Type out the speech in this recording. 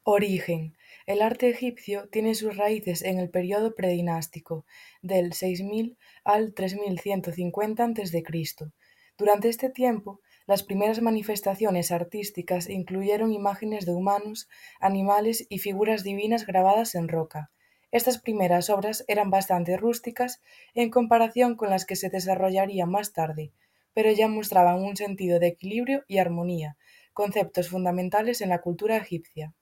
Origen. El arte egipcio tiene sus raíces en el periodo predinástico, del 6000 al 3150 a.C. Durante este tiempo, las primeras manifestaciones artísticas incluyeron imágenes de humanos, animales y figuras divinas grabadas en roca. Estas primeras obras eran bastante rústicas en comparación con las que se desarrollarían más tarde, pero ya mostraban un sentido de equilibrio y armonía, conceptos fundamentales en la cultura egipcia.